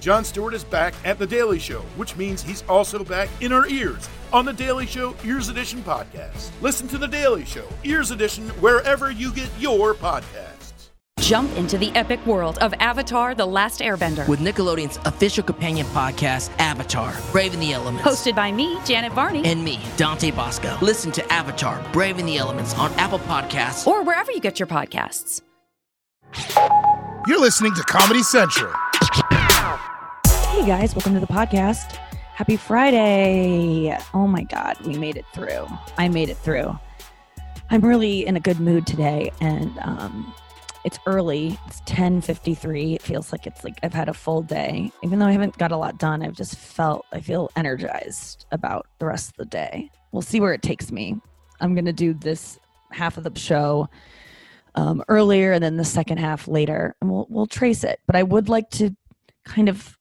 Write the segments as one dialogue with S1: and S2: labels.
S1: Jon Stewart is back at The Daily Show, which means he's also back in our ears on The Daily Show Ears Edition podcast. Listen to The Daily Show Ears Edition wherever you get your podcasts.
S2: Jump into the epic world of Avatar: The Last Airbender
S3: with Nickelodeon's official companion podcast, Avatar: Brave in the Elements.
S2: Hosted by me, Janet Varney.
S3: And me, Dante Bosco. Listen to Avatar: Brave in the Elements on Apple Podcasts.
S2: Or wherever you get your podcasts.
S4: You're listening to Comedy Central.
S5: Hey guys, welcome to the podcast. Happy Friday. Oh my God, we made it through. I made it through. I'm really in a good mood today, and it's early. It's 10:53. It feels like I've had a full day. Even though I haven't got a lot done, I feel energized about the rest of the day. We'll see where it takes me. I'm going to do this half of the show earlier and then the second half later, and we'll trace it. But I would like to kind of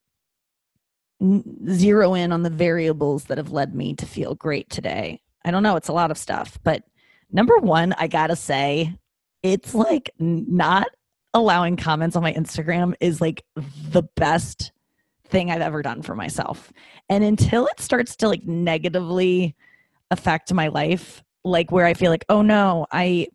S5: zero in on the variables that have led me to feel great today. I don't know, it's a lot of stuff, but number one, I gotta say, it's like not allowing comments on my Instagram is like the best thing I've ever done for myself. And until it starts to like negatively affect my life, like where I feel like, oh no, I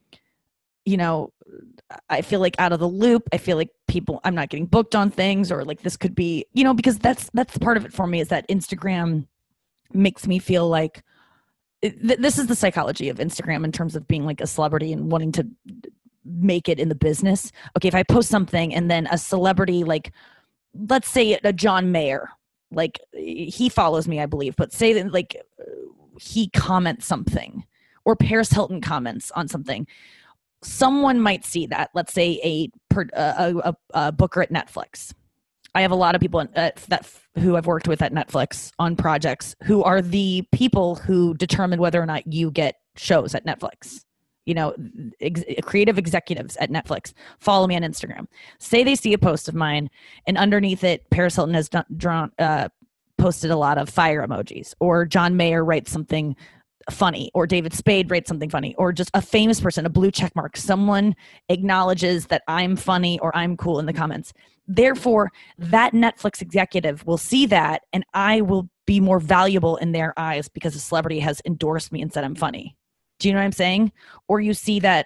S5: feel like out of the loop. I feel like I'm not getting booked on things, or like this could be, because that's part of it for me, is that Instagram makes me feel like this is the psychology of Instagram in terms of being like a celebrity and wanting to make it in the business. Okay, if I post something and then a celebrity, like let's say a John Mayer, like he follows me, I believe, but say that like he comments something, or Paris Hilton comments on something. Someone might see that, let's say a booker at Netflix. I have a lot of people who I've worked with at Netflix on projects who are the people who determine whether or not you get shows at Netflix. Creative executives at Netflix follow me on Instagram. Say they see a post of mine, and underneath it, Paris Hilton has posted a lot of fire emojis, or John Mayer writes something funny, or David Spade writes something funny, or just a famous person, a blue check mark. Someone acknowledges that I'm funny or I'm cool in the comments. Therefore, that Netflix executive will see that, and I will be more valuable in their eyes because a celebrity has endorsed me and said I'm funny. Do you know what I'm saying? Or you see that,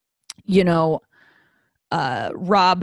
S5: Rob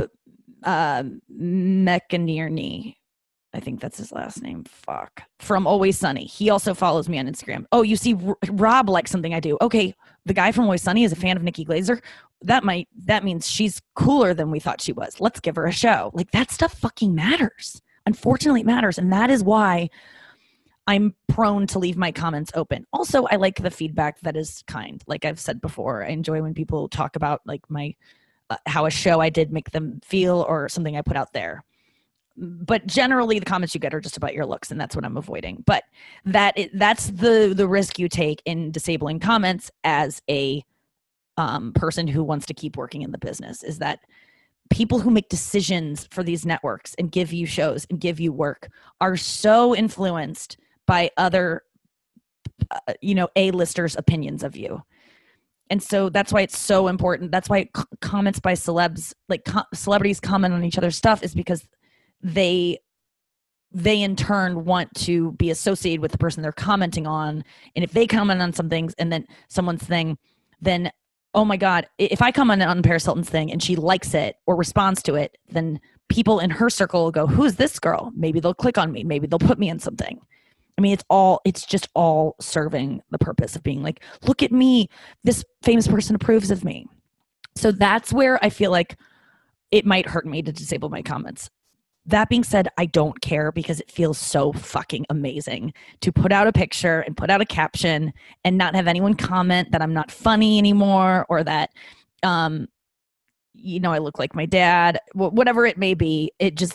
S5: McInerney, I think that's his last name. From Always Sunny. He also follows me on Instagram. Oh, you see Rob likes something I do. Okay, the guy from Always Sunny is a fan of Nikki Glaser. That means she's cooler than we thought she was. Let's give her a show. Like, that stuff fucking matters. Unfortunately, it matters. And that is why I'm prone to leave my comments open. Also, I like the feedback that is kind. Like I've said before, I enjoy when people talk about like my how a show I did make them feel, or something I put out there. But generally, the comments you get are just about your looks, and that's what I'm avoiding. But that's the risk you take in disabling comments as a person who wants to keep working in the business, is that people who make decisions for these networks and give you shows and give you work are so influenced by other, A-listers' opinions of you. And so that's why it's so important. That's why comments by celebs, like celebrities comment on each other's stuff, is because they in turn want to be associated with the person they're commenting on. And if they comment on some things and then someone's thing, then, oh my God, if I comment on Paris Hilton's thing and she likes it or responds to it, then people in her circle will go, who's this girl? Maybe they'll click on me. Maybe they'll put me in something. I mean, it's just all serving the purpose of being like, look at me. This famous person approves of me. So that's where I feel like it might hurt me to disable my comments. That being said, I don't care, because it feels so fucking amazing to put out a picture and put out a caption and not have anyone comment that I'm not funny anymore, or that, I look like my dad, whatever it may be.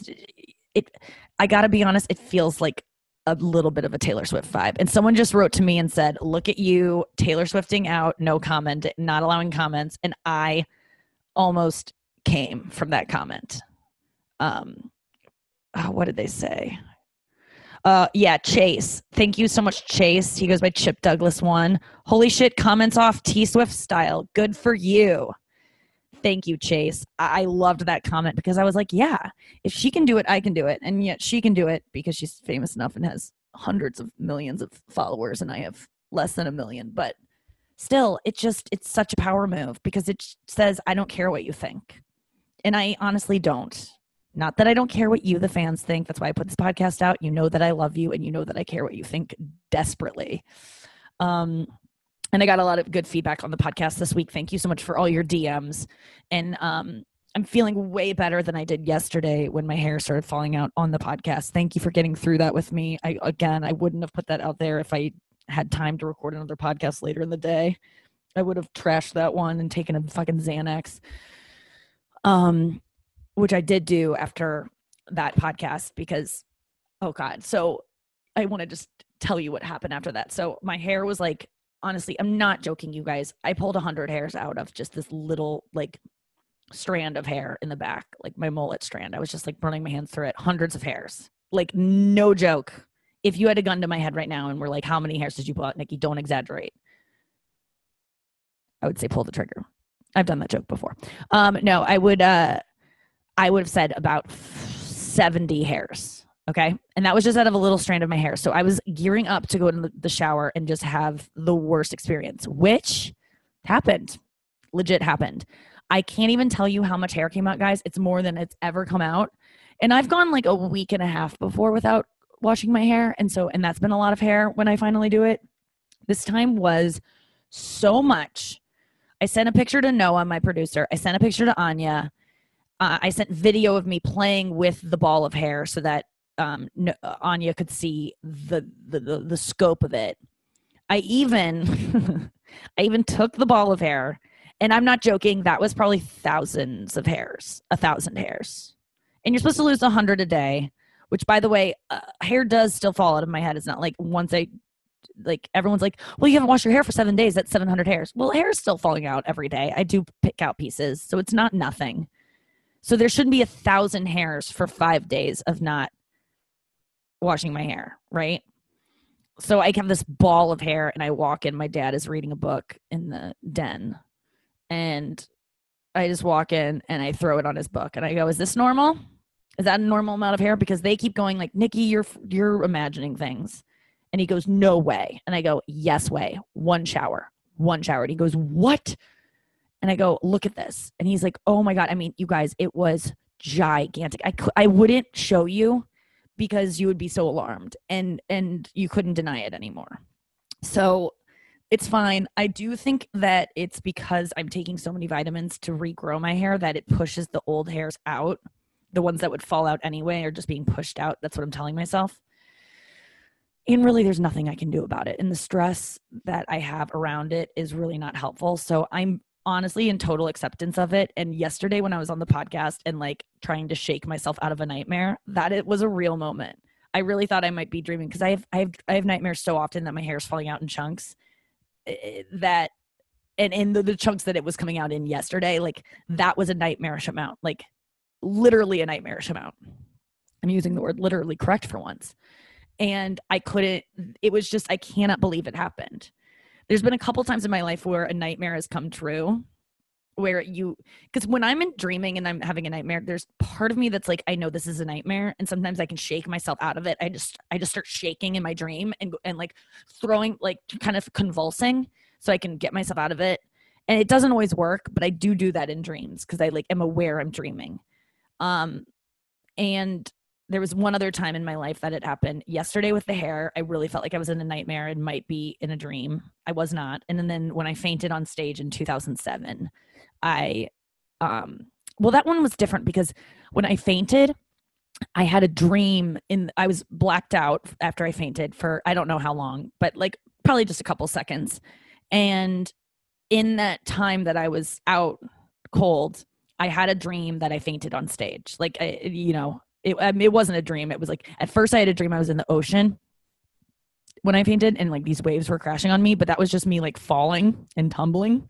S5: I gotta be honest, it feels like a little bit of a Taylor Swift vibe. And someone just wrote to me and said, look at you, Taylor Swifting out, no comment, not allowing comments. And I almost came from that comment. What did they say? Chase. Thank you so much, Chase. He goes by Chip Douglas 1. Holy shit, comments off T Swift style. Good for you. Thank you, Chase. I loved that comment because I was like, yeah, if she can do it, I can do it. And yet she can do it because she's famous enough and has hundreds of millions of followers, and I have less than 1 million. But still, it's such a power move because it says, I don't care what you think. And I honestly don't. Not that I don't care what you, the fans, think. That's why I put this podcast out. You know that I love you, and you know that I care what you think desperately. And I got a lot of good feedback on the podcast this week. Thank you so much for all your DMs. And I'm feeling way better than I did yesterday when my hair started falling out on the podcast. Thank you for getting through that with me. I wouldn't have put that out there if I had time to record another podcast later in the day. I would have trashed that one and taken a fucking Xanax, which I did do after that podcast because, oh God. So I want to just tell you what happened after that. So my hair was like, honestly, I'm not joking, you guys. I pulled 100 hairs out of just this little like strand of hair in the back, like my mullet strand. I was just like running my hands through it. Hundreds of hairs. Like, no joke. If you had a gun to my head right now and were like, how many hairs did you pull out, Nikki? Don't exaggerate. I would say pull the trigger. I've done that joke before. No, I would have said about 70 hairs. Okay. And that was just out of a little strand of my hair. So I was gearing up to go in the shower and just have the worst experience, which happened. Legit happened. I can't even tell you how much hair came out, guys. It's more than it's ever come out. And I've gone like a week and a half before without washing my hair. And that's been a lot of hair when I finally do it. This time was so much. I sent a picture to Noah, my producer. I sent a picture to Anya. I sent video of me playing with the ball of hair so that Anya could see the scope of it. I even took the ball of hair, and I'm not joking, that was probably thousands of hairs, 1,000 hairs. And you're supposed to lose 100 a day, which, by the way, hair does still fall out of my head. It's not like once everyone's like, well, you haven't washed your hair for 7 days, that's 700 hairs. Well, hair is still falling out every day. I do pick out pieces, so it's not nothing. So there shouldn't be 1,000 hairs for 5 days of not washing my hair, right? So I have this ball of hair, and I walk in. My dad is reading a book in the den, and I just walk in and I throw it on his book, and I go, "Is this normal? Is that a normal amount of hair?" Because they keep going like, "Nikki, you're imagining things," and he goes, "No way," and I go, "Yes way. One shower," and he goes, "What?" And I go, "Look at this," and he's like, "Oh my God!" I mean, you guys, it was gigantic. I wouldn't show you, because you would be so alarmed and you couldn't deny it anymore. So it's fine. I do think that it's because I'm taking so many vitamins to regrow my hair that it pushes the old hairs out. The ones that would fall out anyway are just being pushed out. That's what I'm telling myself. And really, there's nothing I can do about it. And the stress that I have around it is really not helpful. So I'm honestly in total acceptance of it. And yesterday when I was on the podcast and like trying to shake myself out of a nightmare, that it was a real moment. I really thought I might be dreaming because I have nightmares so often that my hair is falling out in chunks, that and in the chunks that it was coming out in yesterday, like that was a nightmarish amount, like literally a nightmarish amount. I'm using the word literally correct for once. And it was just, I cannot believe it happened. There's been a couple times in my life where a nightmare has come true, because when I'm dreaming and I'm having a nightmare, there's part of me that's like, I know this is a nightmare, and sometimes I can shake myself out of it. I just start shaking in my dream and like throwing, like kind of convulsing so I can get myself out of it. And it doesn't always work, but I do that in dreams because I like am aware I'm dreaming. And there was one other time in my life that it happened yesterday with the hair. I really felt like I was in a nightmare and might be in a dream. I was not. And then when I fainted on stage in 2007, that one was different because when I fainted, I had a dream I was blacked out after I fainted for, I don't know how long, but like probably just a couple seconds. And in that time that I was out cold, I had a dream that I fainted on stage. Like, it wasn't a dream. It was like, at first I had a dream I was in the ocean when I fainted and like these waves were crashing on me, but that was just me like falling and tumbling.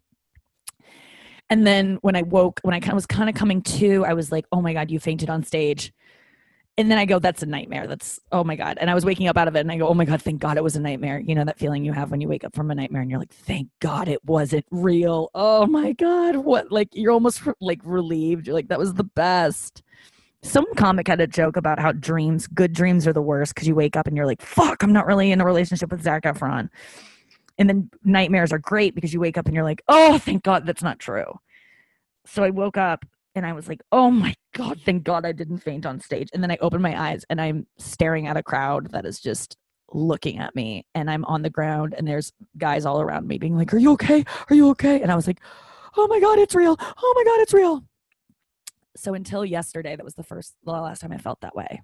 S5: And then when I woke, when I was kind of coming to, I was like, oh my God, you fainted on stage. And then I go, that's a nightmare. That's, oh my God. And I was waking up out of it and I go, oh my God, thank God it was a nightmare. You know, that feeling you have when you wake up from a nightmare and you're like, thank God it wasn't real. Oh my God. What? Like, you're almost like relieved. You're like, that was the best. Some comic had a joke about how good dreams are the worst because you wake up and you're like, fuck, I'm not really in a relationship with Zac Efron. And then nightmares are great because you wake up and you're like, oh, thank God that's not true. So I woke up and I was like, oh my God, thank God I didn't faint on stage. And then I opened my eyes and I'm staring at a crowd that is just looking at me. And I'm on the ground and there's guys all around me being like, are you okay? Are you okay? And I was like, oh my God, it's real. Oh my God, it's real. So until yesterday, that was the last time I felt that way.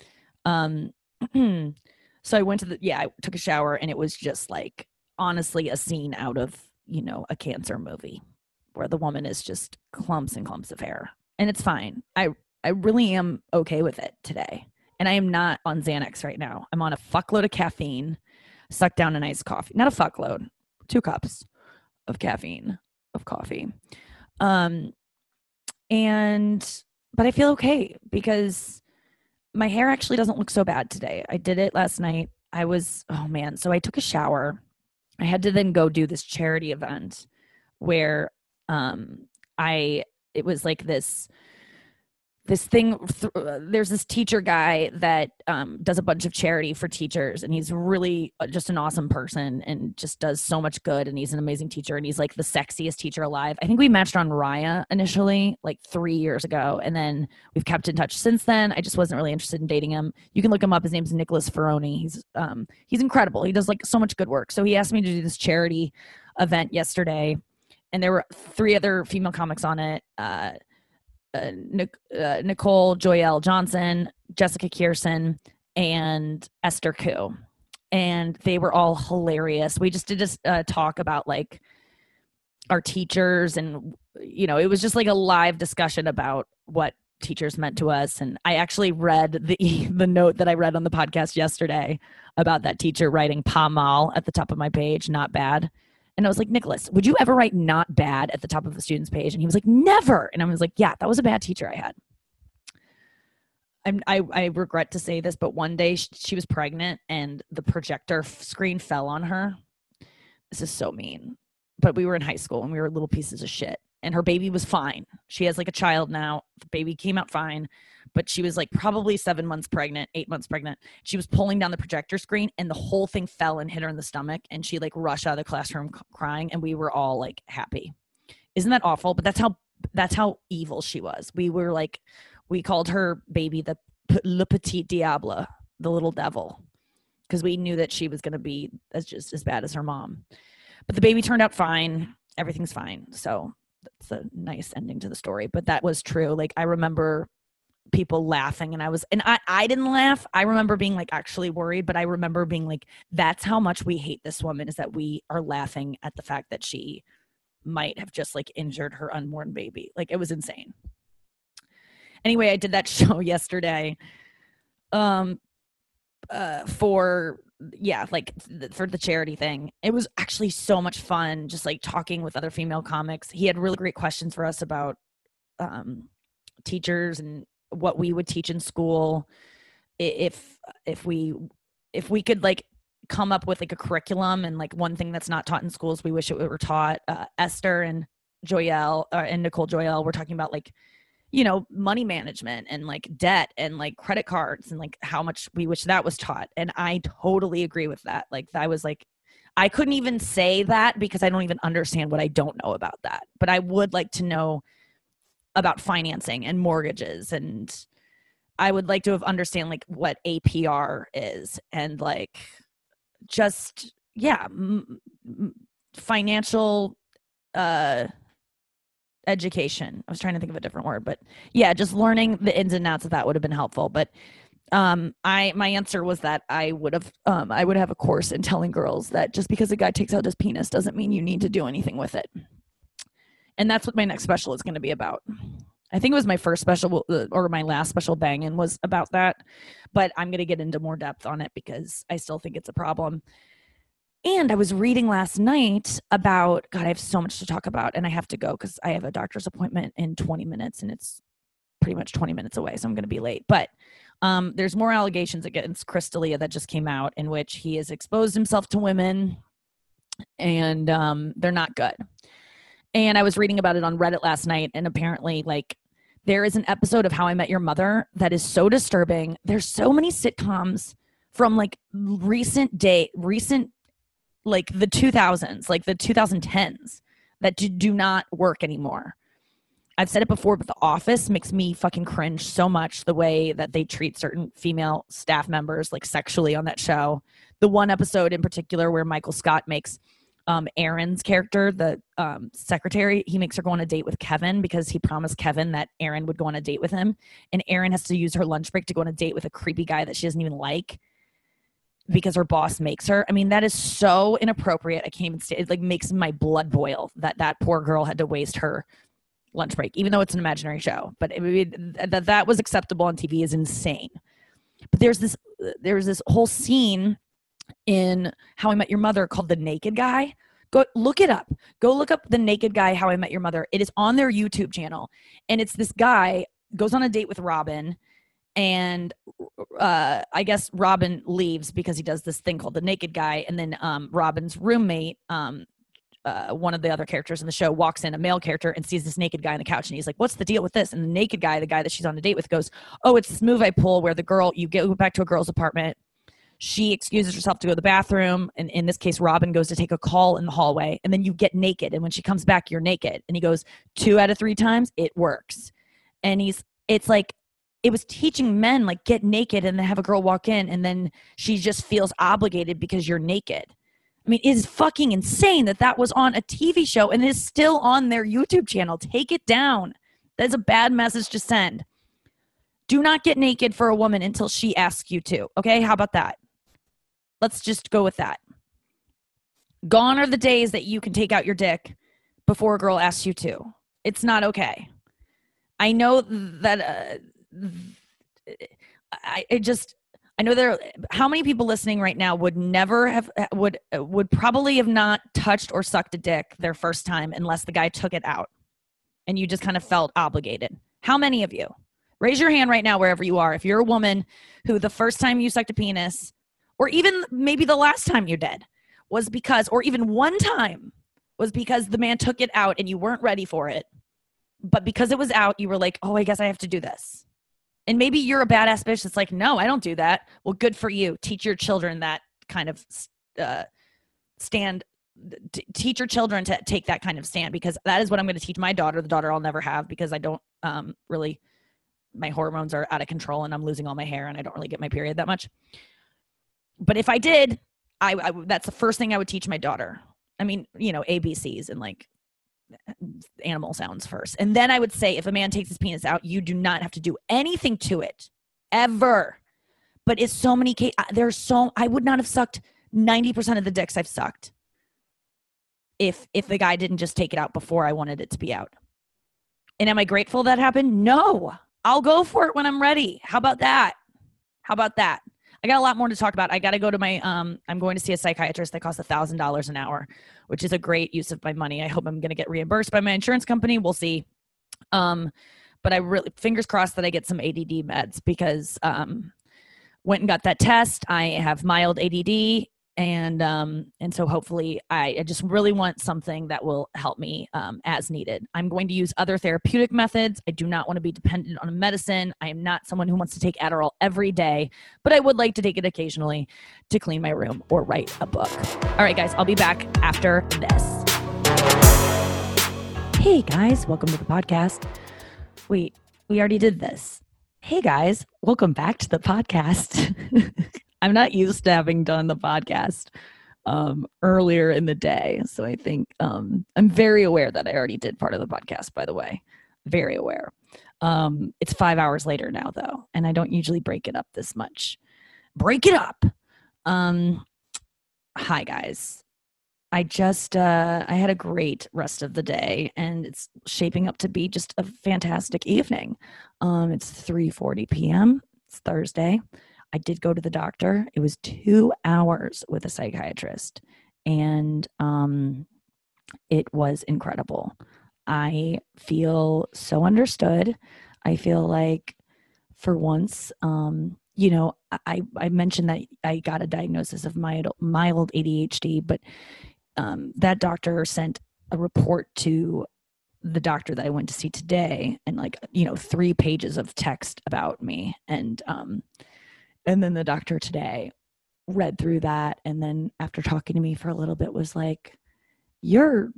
S5: So I went I took a shower and it was just like, honestly, a scene out of, you know, a cancer movie where the woman is just clumps and clumps of hair. And it's fine. I really am okay with it today. And I am not on Xanax right now. I'm on a fuckload of caffeine, sucked down an iced coffee. Not a fuckload, 2 cups of caffeine, of coffee. But I feel okay because my hair actually doesn't look so bad today. I did it last night. So I took a shower. I had to then go do this charity event where it was like this thing. There's this teacher guy that does a bunch of charity for teachers, and he's really just an awesome person and just does so much good, and he's an amazing teacher, and he's like the sexiest teacher alive. I think we matched on Raya initially like 3 years ago, and then we've kept in touch since then. I just wasn't really interested in dating him. You can look him up. His name's Nicholas Ferroni. He's incredible. He does like so much good work. So he asked me to do this charity event yesterday, and there were 3 other female comics on it. Nicole Joyelle Johnson, Jessica Kierson, and Esther Koo. And they were all hilarious. We just did this talk about like our teachers, and you know, it was just like a live discussion about what teachers meant to us. And I actually read the note that I read on the podcast yesterday about that teacher writing "pas mal" at the top of my page, not bad. And I was like, Nicholas, would you ever write "not bad" at the top of a student's page? And he was like, never. And I was like, yeah, that was a bad teacher I had. I regret to say this, but one day she was pregnant and the projector screen fell on her. This is so mean. But we were in high school and we were little pieces of shit. And her baby was fine. She has like a child now. The baby came out fine. But she was like probably 7 months pregnant, 8 months pregnant. She was pulling down the projector screen and the whole thing fell and hit her in the stomach. And she like rushed out of the classroom crying. And we were all like happy. Isn't that awful? But that's how evil she was. We called her baby Le Petit Diable, the little devil, because we knew that she was going to be just as bad as her mom. But the baby turned out fine. Everything's fine. So that's a nice ending to the story. But that was true. Like I remember people laughing and I didn't laugh. I remember being like actually worried, but I remember being like, that's how much we hate this woman, is that we are laughing at the fact that she might have just like injured her unborn baby. Like it was insane. Anyway, I did that show yesterday for the charity thing. It was actually so much fun just like talking with other female comics. He had really great questions for us about teachers and what we would teach in school if we could like come up with like a curriculum, and like one thing that's not taught in schools we wish it were taught. Esther and Joyelle and Nicole Joyelle were talking about like, you know, money management and like debt and like credit cards and like how much we wish that was taught. And I totally agree with that. Like I was like, I couldn't even say that because I don't even understand what I don't know about that. But I would like to know about financing and mortgages, and I would like to understand like what APR is and like just financial education. I was trying to think of a different word, but yeah, just learning the ins and outs of that would have been helpful. But my answer was that I would have a course in telling girls that just because a guy takes out his penis doesn't mean you need to do anything with it. And that's what my next special is going to be about. I think it was my first special or my last special bangin' was about that, but I'm going to get into more depth on it because I still think it's a problem. And I was reading last night about, God, I have so much to talk about and I have to go because I have a doctor's appointment in 20 minutes and it's pretty much 20 minutes away. So I'm going to be late, but There's more allegations against Chris D'Elia that just came out in which he has exposed himself to women, and they're not good. And I was reading about it on Reddit last night, and apparently, like, there is an episode of How I Met Your Mother that is so disturbing. There's so many sitcoms from like recent, like the 2000s, like the 2010s, that do not work anymore. I've said it before, but The Office makes me fucking cringe so much, the way that they treat certain female staff members like sexually on that show. The one episode in particular where Michael Scott makes Erin's character, the secretary, he makes her go on a date with Kevin because he promised Kevin that Erin would go on a date with him. And Erin has to use her lunch break to go on a date with a creepy guy that she doesn't even like because her boss makes her. I mean, that is so inappropriate. I can't even say it. Like, makes my blood boil that poor girl had to waste her lunch break, even though it's an imaginary show. But that was acceptable on TV is insane. But there's this whole scene in How I Met Your Mother called The Naked Guy. Go look it up. Go look up The Naked Guy, How I Met Your Mother. It is on their YouTube channel. And it's this guy goes on a date with Robin. And I guess Robin leaves because he does this thing called The Naked Guy. And then Robin's roommate, one of the other characters in the show, walks in, a male character, and sees this naked guy on the couch. And he's like, what's the deal with this? And the naked guy, the guy that she's on a date with, goes, oh, it's this move I pull where you go back to a girl's apartment. She excuses herself to go to the bathroom. And in this case, Robin goes to take a call in the hallway. And then you get naked. And when she comes back, you're naked. And he goes, 2 out of 3 times, it works. And it's like, it was teaching men, like, get naked and then have a girl walk in. And then she just feels obligated because you're naked. I mean, it is fucking insane that was on a TV show and it is still on their YouTube channel. Take it down. That is a bad message to send. Do not get naked for a woman until she asks you to. Okay? How about that? Let's just go with that. Gone are the days that you can take out your dick before a girl asks you to. It's not okay. I know that I know how many people listening right now would never have would probably have not touched or sucked a dick their first time unless the guy took it out and you just kind of felt obligated. How many of you? Raise your hand right now wherever you are. If you're a woman who the first time you sucked a penis, or even maybe the last time you did, was because, or even one time, was because the man took it out and you weren't ready for it. But because it was out, you were like, oh, I guess I have to do this. And maybe you're a badass bitch that's like, no, I don't do that. Well, good for you. Teach your children that kind of stand. Teach your children to take that kind of stand, because that is what I'm going to teach my daughter, the daughter I'll never have, because I don't really, my hormones are out of control and I'm losing all my hair and I don't really get my period that much. But if I did, I that's the first thing I would teach my daughter. I mean, you know, ABCs and like animal sounds first. And then I would say, if a man takes his penis out, you do not have to do anything to it ever. But it's so many cases. I would not have sucked 90% of the dicks I've sucked if the guy didn't just take it out before I wanted it to be out. And am I grateful that happened? No. I'll go for it when I'm ready. How about that? I got a lot more to talk about. I got to go to my, I'm going to see a psychiatrist that costs $1,000 an hour, which is a great use of my money. I hope I'm going to get reimbursed by my insurance company. We'll see. But I really, fingers crossed that I get some ADD meds, because went and got that test. I have mild ADD. And so hopefully I just really want something that will help me as needed. I'm going to use other therapeutic methods. I do not want to be dependent on a medicine. I am not someone who wants to take Adderall every day, but I would like to take it occasionally to clean my room or write a book. All right, guys, I'll be back after this. Hey, guys, welcome to the podcast. Wait, we already did this. Hey, guys, welcome back to the podcast. I'm not used to having done the podcast earlier in the day. So I think I'm very aware that I already did part of the podcast, by the way. Very aware. It's 5 hours later now, though, and I don't usually break it up this much. Break it up. Hi, guys. I had a great rest of the day, and it's shaping up to be just a fantastic evening. It's 3:40 p.m. It's Thursday. I did go to the doctor. It was 2 hours with a psychiatrist, and it was incredible. I feel so understood. I feel like for once. You know, I mentioned that I got a diagnosis of mild ADHD, but that doctor sent a report to the doctor that I went to see today, and like, you know, 3 pages of text about me. And then the doctor today read through that, and then after talking to me for a little bit was like, you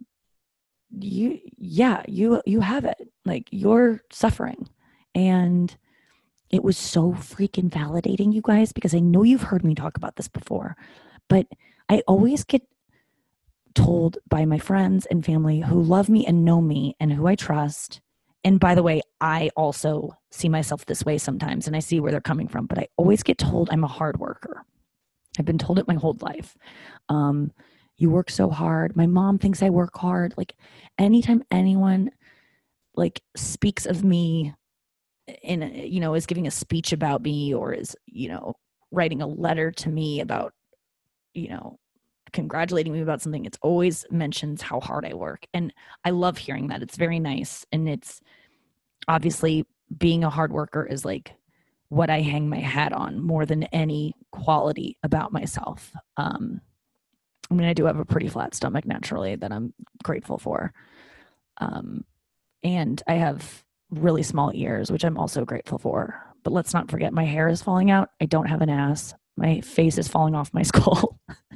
S5: have it, like, you're suffering. And it was so freaking validating, you guys, because I know you've heard me talk about this before, but I always get told by my friends and family who love me and know me and who I trust. And by the way, I also see myself this way sometimes, and I see where they're coming from, but I always get told I'm a hard worker. I've been told it my whole life. You work so hard. My mom thinks I work hard. Like, anytime anyone like speaks of me in, you know, is giving a speech about me, or is, you know, writing a letter to me about, you know, congratulating me about something, it's always mentions how hard I work. And I love hearing that. It's very nice. And it's obviously, being a hard worker is like what I hang my hat on more than any quality about myself. I mean, I do have a pretty flat stomach naturally that I'm grateful for. And I have really small ears, which I'm also grateful for. But let's not forget, my hair is falling out. I don't have an ass. My face is falling off my skull.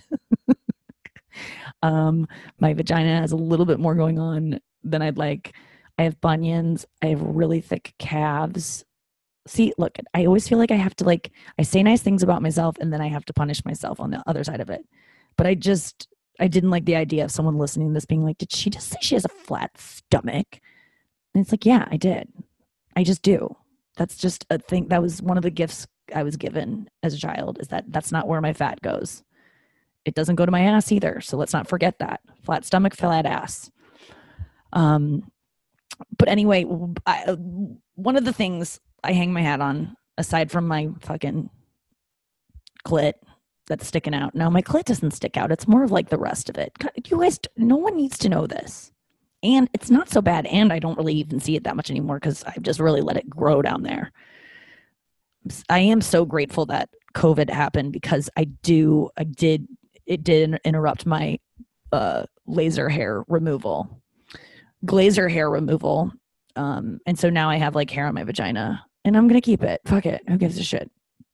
S5: My vagina has a little bit more going on than I'd like. I have bunions. I have really thick calves. See, look, I always feel like I have to, like, I say nice things about myself and then I have to punish myself on the other side of it. But I didn't like the idea of someone listening to this being like, did she just say she has a flat stomach? And it's like, yeah, I did. I just do. That's just a thing. That was one of the gifts I was given as a child, is that that's not where my fat goes. It doesn't go to my ass either. So let's not forget that. Flat stomach, flat ass. But anyway, one of the things I hang my hat on, aside from my fucking clit that's sticking out. Now, my clit doesn't stick out. It's more of like the rest of it. You guys, no one needs to know this. And it's not so bad. And I don't really even see it that much anymore because I've just really let it grow down there. I am so grateful that COVID happened, because it did interrupt my glazer hair removal. And so now I have like hair on my vagina, and I'm going to keep it. Fuck it. Who gives a shit?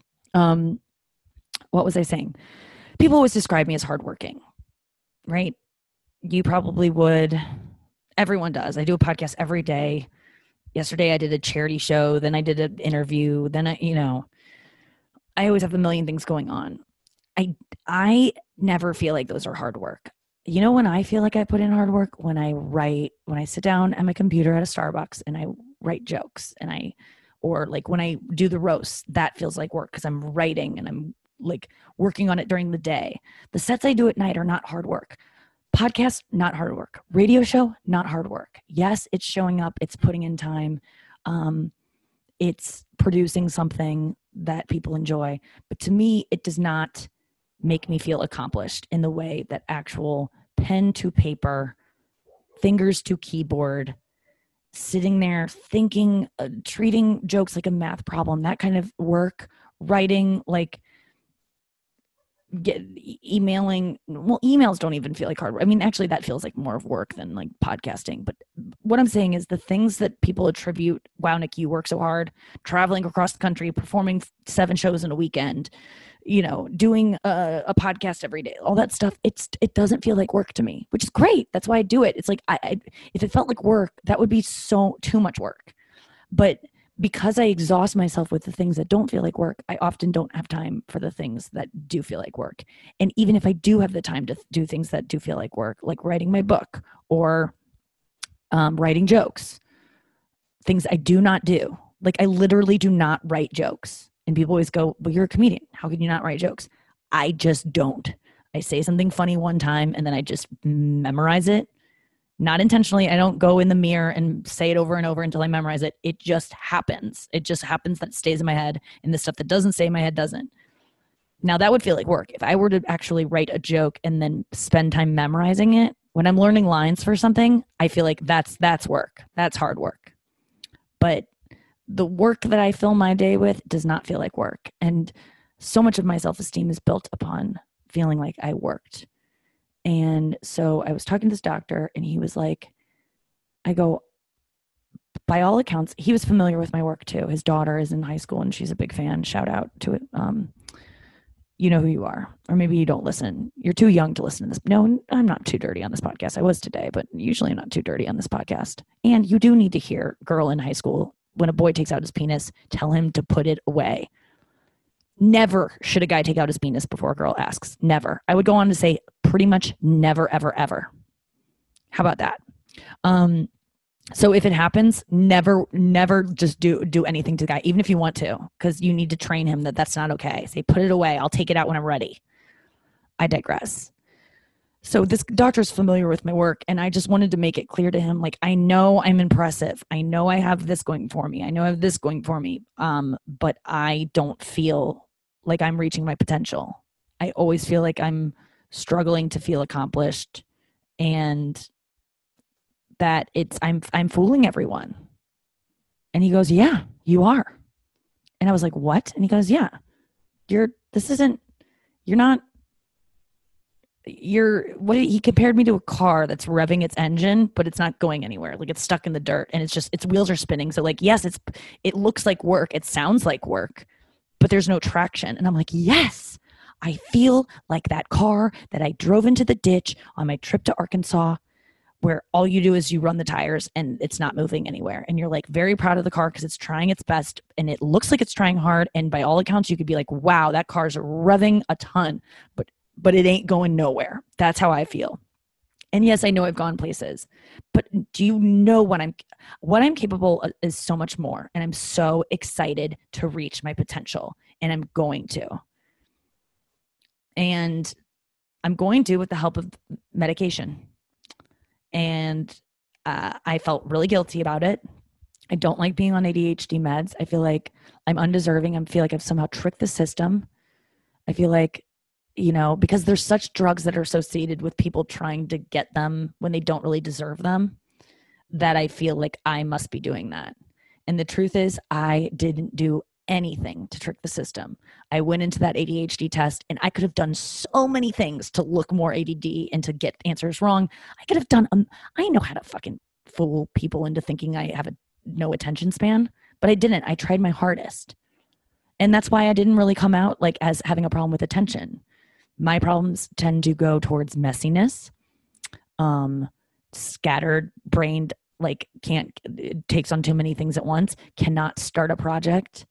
S5: What was I saying? People always describe me as hardworking, right? You probably would. Everyone does. I do a podcast every day. Yesterday I did a charity show. Then I did an interview. Then I always have a million things going on. I never feel like those are hard work. You know when I feel like I put in hard work? When I sit down at my computer at a Starbucks and I write jokes, or like when I do the roast, that feels like work because I'm writing and I'm like working on it during the day. The sets I do at night are not hard work. Podcast, not hard work. Radio show, not hard work. Yes, it's showing up. It's putting in time. It's producing something that people enjoy. But to me, it does not make me feel accomplished in the way that actual pen to paper, fingers to keyboard, sitting there thinking, treating jokes like a math problem, that kind of work, writing, like emailing. Well, emails don't even feel like hard work. I mean, actually that feels like more of work than like podcasting. But what I'm saying is the things that people attribute, wow, Nick, you work so hard, traveling across the country, performing 7 shows in a weekend, doing a podcast every day, all that stuff, it doesn't feel like work to me, which is great. That's why I do it. It's like, if it felt like work, that would be too much work. But because I exhaust myself with the things that don't feel like work, I often don't have time for the things that do feel like work. And even if I do have the time to do things that do feel like work, like writing my book or writing jokes, things I do not do. Like I literally do not write jokes. And people always go, well, you're a comedian. How can you not write jokes? I just don't. I say something funny one time and then I just memorize it. Not intentionally. I don't go in the mirror and say it over and over until I memorize it. It just happens. It just happens that it stays in my head, and the stuff that doesn't stay in my head doesn't. Now that would feel like work. If I were to actually write a joke and then spend time memorizing it, when I'm learning lines for something, I feel like that's work. That's hard work. But the work that I fill my day with does not feel like work. And so much of my self-esteem is built upon feeling like I worked. And so I was talking to this doctor, and he was like, I go, by all accounts, he was familiar with my work too. His daughter is in high school and she's a big fan. Shout out to it. You know who you are, or maybe you don't listen. You're too young to listen to this. No, I'm not too dirty on this podcast. I was today, but usually I'm not too dirty on this podcast. And you do need to hear, girl in high school, when a boy takes out his penis, tell him to put it away. Never should a guy take out his penis before a girl asks. Never. I would go on to say pretty much never, ever, ever. How about that? So if it happens, never just do anything to the guy, even if you want to, because you need to train him that that's not okay. Say, put it away. I'll take it out when I'm ready. I digress. So this doctor's familiar with my work, and I just wanted to make it clear to him, like, I know I'm impressive. I know I have this going for me. I know I have this going for me. But I don't feel like I'm reaching my potential. I always feel like I'm struggling to feel accomplished, and that I'm fooling everyone. And he goes, yeah, you are. And I was like, what? And he goes, yeah, he compared me to a car that's revving its engine, but it's not going anywhere. Like, it's stuck in the dirt, and its wheels are spinning. So like, yes, it looks like work. It sounds like work, but there's no traction. And I'm like, yes, I feel like that car that I drove into the ditch on my trip to Arkansas, where all you do is you run the tires and it's not moving anywhere. And you're like very proud of the car because it's trying its best and it looks like it's trying hard. And by all accounts, you could be like, wow, that car's revving a ton, but it ain't going nowhere. That's how I feel. And yes, I know I've gone places, but do you know what I'm capable of is so much more. And I'm so excited to reach my potential, and I'm going to. And I'm going to with the help of medication. And I felt really guilty about it. I don't like being on ADHD meds. I feel like I'm undeserving. I feel like I've somehow tricked the system. I feel like, because there's such drugs that are associated with people trying to get them when they don't really deserve them, that I feel like I must be doing that. And the truth is, I didn't do anything to trick the system. I went into that ADHD test, and I could have done so many things to look more ADD and to get answers wrong. I could have done, I know how to fucking fool people into thinking I have no attention span, but I didn't. I tried my hardest. And that's why I didn't really come out like as having a problem with attention. My problems tend to go towards messiness, scattered brained, like takes on too many things at once, cannot start a project,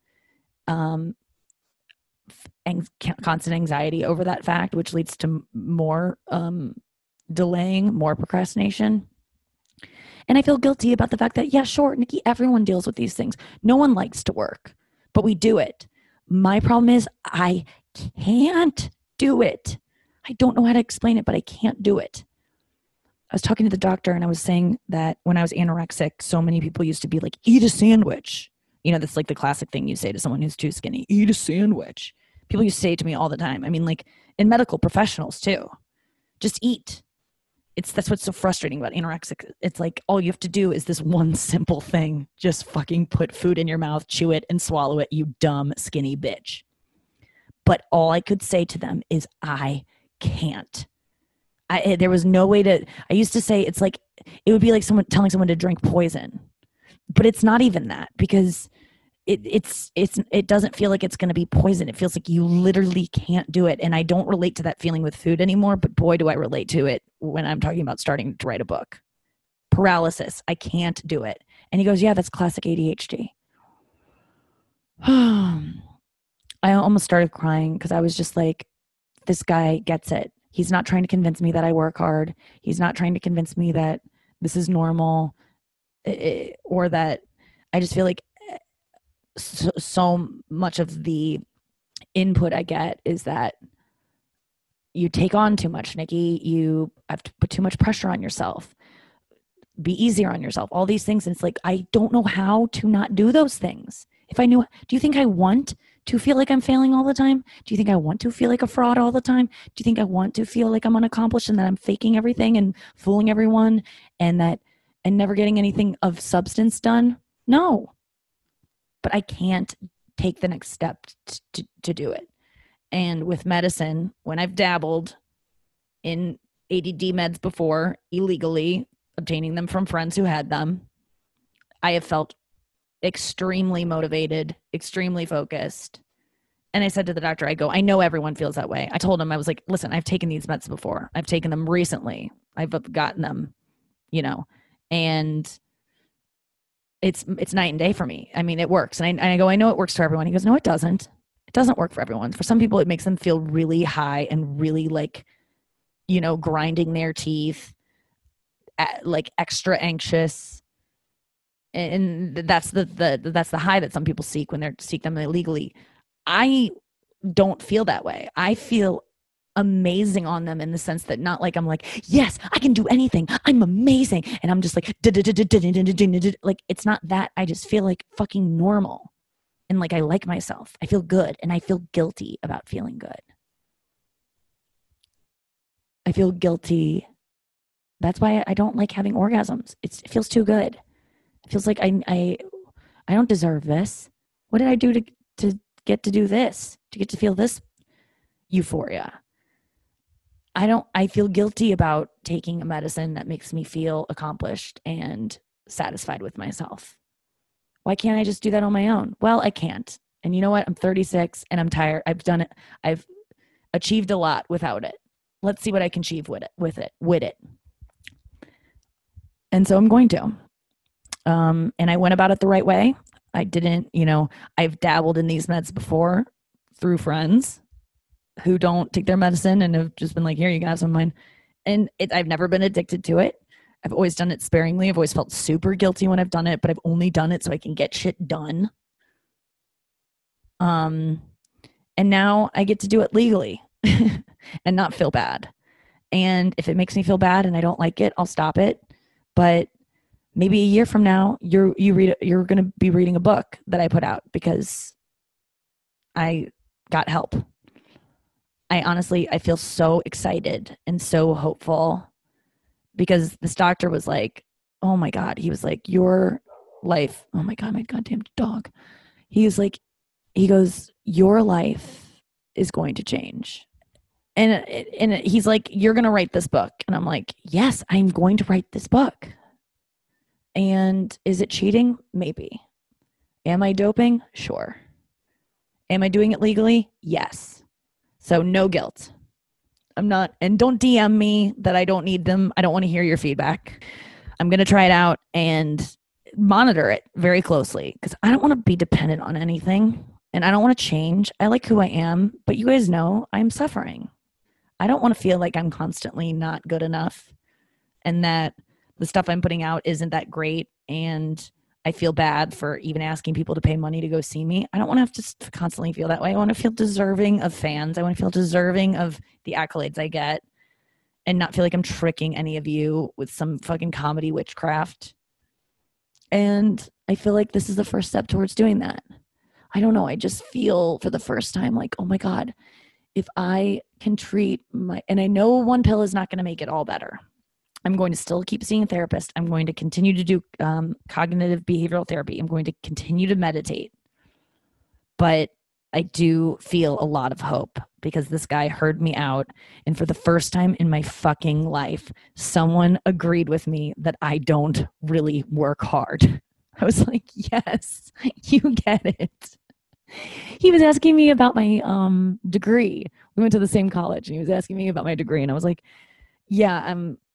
S5: constant anxiety over that fact, which leads to more delaying, more procrastination. And I feel guilty about the fact that, yeah, sure, Nikki, everyone deals with these things. No one likes to work, but we do it. My problem is I can't do it. I don't know how to explain it, but I can't do it. I was talking to the doctor, and I was saying that when I was anorexic, so many people used to be like, eat a sandwich. That's like the classic thing you say to someone who's too skinny, eat a sandwich. People used to say it to me all the time. I mean, like in medical professionals too, just eat. That's what's so frustrating about anorexic. It's like, all you have to do is this one simple thing. Just fucking put food in your mouth, chew it and swallow it, you dumb skinny bitch. But all I could say to them is I can't. There was no way to, I used to say, it's like, it would be like someone telling someone to drink poison, but it's not even that, because it doesn't feel like it's going to be poison. It feels like you literally can't do it. And I don't relate to that feeling with food anymore, but boy, do I relate to it when I'm talking about starting to write a book. Paralysis. I can't do it. And he goes, yeah, that's classic ADHD. I almost started crying because I was just like, this guy gets it. He's not trying to convince me that I work hard. He's not trying to convince me that this is normal, or that I just feel like so much of the input I get is that you take on too much, Nikki. You have to put too much pressure on yourself. Be easier on yourself. All these things. And it's like, I don't know how to not do those things. If I knew, do you think I want to feel like I'm failing all the time? Do you think I want to feel like a fraud all the time? Do you think I want to feel like I'm unaccomplished and that I'm faking everything and fooling everyone and never getting anything of substance done? No. but I can't take the next step to do it. And with medicine, when I've dabbled in ADD meds before, illegally obtaining them from friends who had them, I have felt extremely motivated, extremely focused. And I said to the doctor, I know everyone feels that way. I told him, I was like, listen, I've taken these meds before. I've taken them recently. I've gotten them, and it's night and day for me. I mean, it works. And I go, I know it works for everyone. He goes, no, it doesn't. It doesn't work for everyone. For some people, it makes them feel really high and really like, grinding their teeth, like extra anxious. And that's the high that some people seek when they seek them illegally. I don't feel that way. I feel amazing on them in the sense that not like I'm like, yes, I can do anything. I'm amazing. And I'm just like, like it's not that. I just feel like fucking normal. And like I like myself. I feel good. And I feel guilty about feeling good. I feel guilty. That's why I don't like having orgasms. It feels too good. It feels like I don't deserve this. What did I do to get to do this? To get to feel this euphoria? I feel guilty about taking a medicine that makes me feel accomplished and satisfied with myself. Why can't I just do that on my own? Well, I can't. And you know what? I'm 36 and I'm tired. I've done it. I've achieved a lot without it. Let's see what I can achieve with it. And so I'm going to. And I went about it the right way. I didn't, I've dabbled in these meds before through friends who don't take their medicine and have just been like, here, you can have some of mine. And I've never been addicted to it. I've always done it sparingly. I've always felt super guilty when I've done it, but I've only done it so I can get shit done. And now I get to do it legally and not feel bad. And if it makes me feel bad and I don't like it, I'll stop it. But maybe a year from now, you're going to be reading a book that I put out because I got help. I feel so excited and so hopeful because this doctor was like, oh my God. He was like, your life. Oh my God, my goddamn dog. He goes, your life is going to change. And he's like, you're going to write this book. And I'm like, yes, I'm going to write this book. And is it cheating? Maybe. Am I doping? Sure. Am I doing it legally? Yes. So no guilt. I'm not, and don't DM me that I don't need them. I don't want to hear your feedback. I'm going to try it out and monitor it very closely because I don't want to be dependent on anything and I don't want to change. I like who I am, but you guys know I'm suffering. I don't want to feel like I'm constantly not good enough and that the stuff I'm putting out isn't that great and I feel bad for even asking people to pay money to go see me. I don't want to have to constantly feel that way. I want to feel deserving of fans. I want to feel deserving of the accolades I get and not feel like I'm tricking any of you with some fucking comedy witchcraft. And I feel like this is the first step towards doing that. I don't know. I just feel for the first time like, oh my God, if I can treat and I know one pill is not going to make it all better. I'm going to still keep seeing a therapist. I'm going to continue to do cognitive behavioral therapy. I'm going to continue to meditate. But I do feel a lot of hope because this guy heard me out. And for the first time in my fucking life, someone agreed with me that I don't really work hard. I was like, yes, you get it. He was asking me about my degree. We went to the same college and he was asking me about my degree. And I was like, yeah,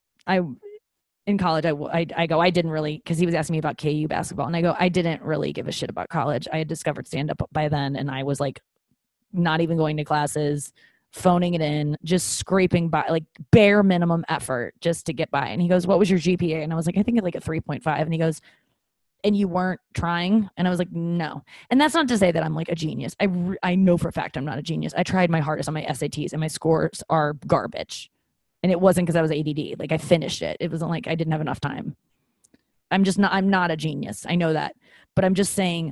S5: in college, I didn't really, because he was asking me about KU basketball. And I go, I didn't really give a shit about college. I had discovered stand-up by then. And I was like, not even going to classes, phoning it in, just scraping by, like bare minimum effort just to get by. And he goes, what was your GPA? And I was like, I think it's like a 3.5. And he goes, and you weren't trying? And I was like, no. And that's not to say that I'm like a genius. I know for a fact I'm not a genius. I tried my hardest on my SATs and my scores are garbage. And it wasn't because I was ADD. Like I finished it. It wasn't like I didn't have enough time. I'm not a genius. I know that. But I'm just saying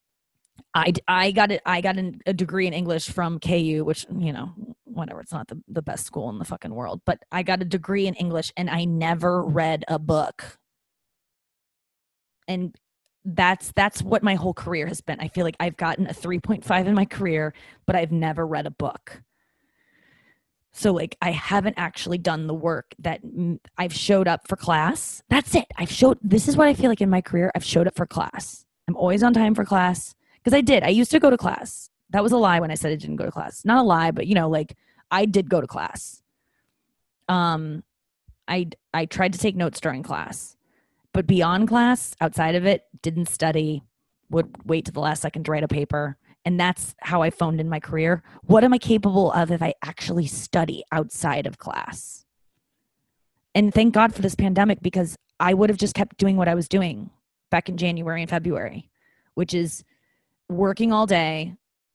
S5: I got a degree in English from KU, which, whatever. It's not the best school in the fucking world. But I got a degree in English and I never read a book. And that's what my whole career has been. I feel like I've gotten a 3.5 in my career, but I've never read a book. So like I haven't actually done the work that I've showed up for class. That's it. This is what I feel like in my career. I've showed up for class. I'm always on time for class because I used to go to class. That was a lie when I said I didn't go to class. Not a lie, but like I did go to class. I tried to take notes during class, but beyond class, outside of it, didn't study, would wait to the last second to write a paper. And that's how I phoned in my career. What am I capable of if I actually study outside of class? And thank God for this pandemic, because I would have just kept doing what I was doing back in January and February, which is working all day,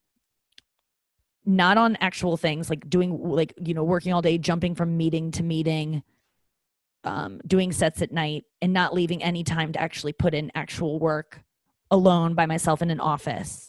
S5: not on actual things, like doing working all day, jumping from meeting to meeting, doing sets at night, and not leaving any time to actually put in actual work alone by myself in an office.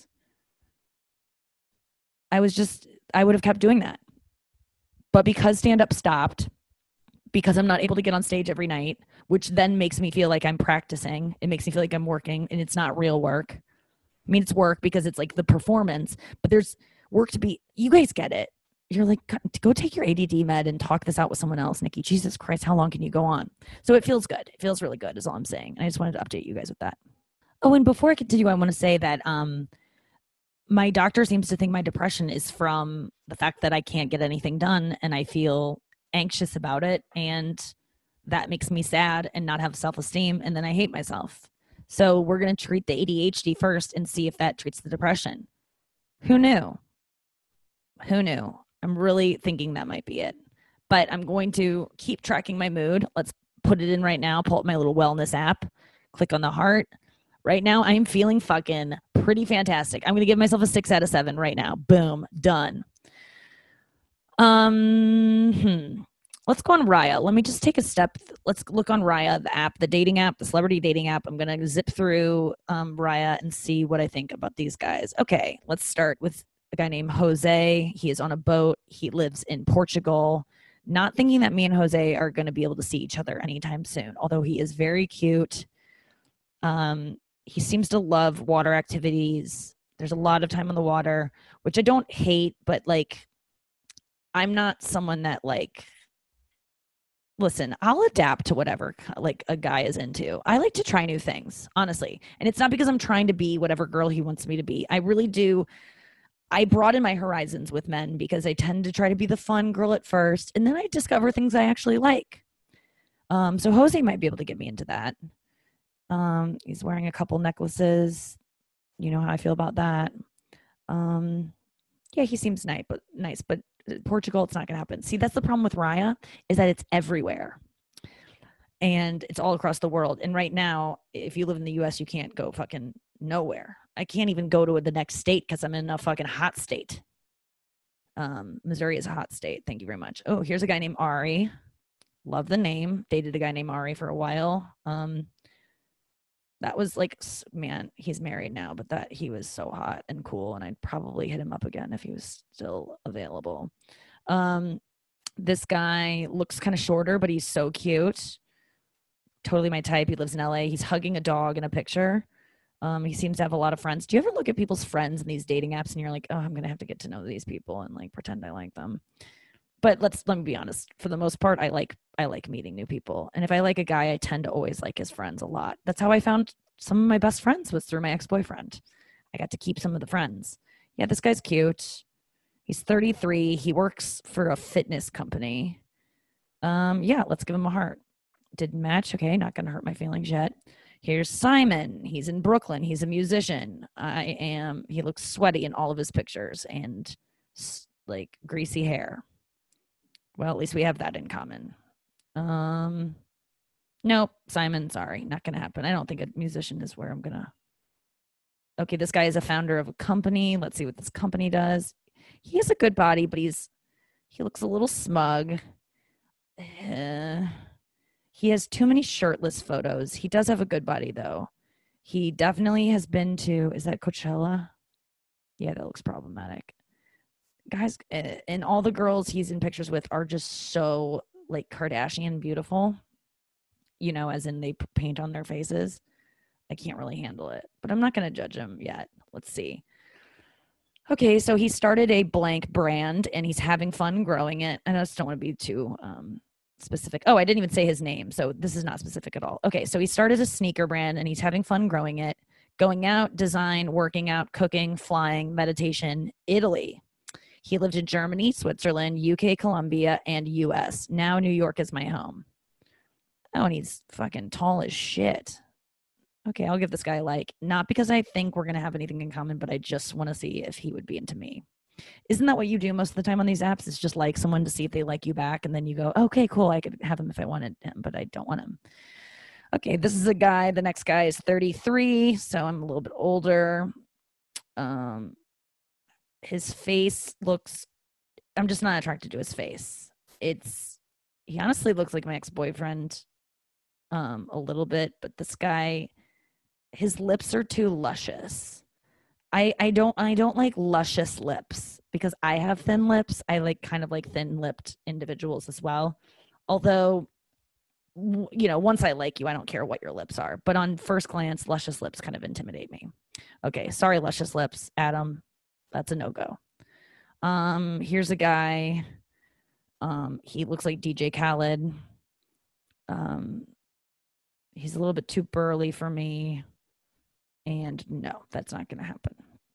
S5: I would have kept doing that. But because stand-up stopped, because I'm not able to get on stage every night, which then makes me feel like I'm practicing. It makes me feel like I'm working, and it's not real work. I mean, it's work because it's like the performance, but there's work to be, you guys get it. You're like, go take your ADD med and talk this out with someone else, Nikki. Jesus Christ, how long can you go on? So it feels good. It feels really good is all I'm saying. And I just wanted to update you guys with that. Oh, and before I continue, I want to say that my doctor seems to think my depression is from the fact that I can't get anything done, and I feel anxious about it, and that makes me sad and not have self-esteem, and then I hate myself. So we're going to treat the ADHD first and see if that treats the depression. Who knew? I'm really thinking that might be it. But I'm going to keep tracking my mood. Let's put it in right now. Pull up my little wellness app. Click on the heart. Right now, I'm feeling fucking pretty fantastic. I'm going to give myself a 6 out of 7 right now. Boom. Done. Let's go on Raya. Let me just take a step. Let's look on Raya, the app, the dating app, the celebrity dating app. I'm going to zip through Raya and see what I think about these guys. Okay, let's start with a guy named Jose. He is on a boat. He lives in Portugal. Not thinking that me and Jose are going to be able to see each other anytime soon, although he is very cute. He seems to love water activities. There's a lot of time on the water, which I don't hate, but like, I'm not someone that like, listen, I'll adapt to whatever like a guy is into. I like to try new things, honestly. And it's not because I'm trying to be whatever girl he wants me to be. I really do. I broaden my horizons with men because I tend to try to be the fun girl at first, and then I discover things I actually like. So Jose might be able to get me into that. He's wearing a couple necklaces. You know how I feel about that. Yeah, he seems nice, but Portugal, it's not going to happen. See, that's the problem with Raya, is that it's everywhere. And it's all across the world. And right now, if you live in the US, you can't go fucking nowhere. I can't even go to the next state because I'm in a fucking hot state. Missouri is a hot state. Thank you very much. Oh, here's a guy named Ari. Love the name. Dated a guy named Ari for a while. That was like, man, he's married now, but that he was so hot and cool, and I'd probably hit him up again if he was still available. This guy looks kind of shorter, but he's so cute. Totally my type. He lives in LA. He's hugging a dog in a picture. He seems to have a lot of friends. Do you ever look at people's friends in these dating apps and you're like, oh, I'm going to have to get to know these people and like pretend I like them? But let me be honest. For the most part, I like meeting new people. And if I like a guy, I tend to always like his friends a lot. That's how I found some of my best friends, was through my ex-boyfriend. I got to keep some of the friends. Yeah, this guy's cute. He's 33. He works for a fitness company. Yeah, let's give him a heart. Didn't match. Okay, not going to hurt my feelings yet. Here's Simon. He's in Brooklyn. He's a musician. He looks sweaty in all of his pictures and like greasy hair. Well, at least we have that in common. Nope, Simon, sorry, not going to happen. I don't think a musician is where I'm going to. Okay, this guy is a founder of a company. Let's see what this company does. He has a good body, but he looks a little smug. He has too many shirtless photos. He does have a good body, though. He definitely has been to, is that Coachella? Yeah, that looks problematic. Guys, and all the girls he's in pictures with are just so like Kardashian beautiful, you know, as in they paint on their faces. I can't really handle it, but I'm not going to judge him yet. Let's see. Okay, so he started a blank brand and he's having fun growing it. I just don't want to be too specific. Oh, I didn't even say his name, so this is not specific at all. Okay, so he started a sneaker brand and he's having fun growing it. Going out, design, working out, cooking, flying, meditation, Italy. He lived in Germany, Switzerland, UK, Colombia, and US. Now New York is my home. Oh, and he's fucking tall as shit. Okay, I'll give this guy a like. Not because I think we're going to have anything in common, but I just want to see if he would be into me. Isn't that what you do most of the time on these apps? Is just like someone to see if they like you back, and then you go, okay, cool, I could have him if I wanted him, but I don't want him. Okay, this is a guy. The next guy is 33, so I'm a little bit older. His face looks, I'm just not attracted to his face. He honestly looks like my ex-boyfriend a little bit, but this guy, his lips are too luscious. I don't like luscious lips because I have thin lips. I like kind of like thin-lipped individuals as well. Although, you know, once I like you, I don't care what your lips are. But on first glance, luscious lips kind of intimidate me. Okay, sorry, luscious lips, Adam. That's a no-go. Here's a guy. He looks like DJ Khaled. He's a little bit too burly for me. And no, that's not going to happen.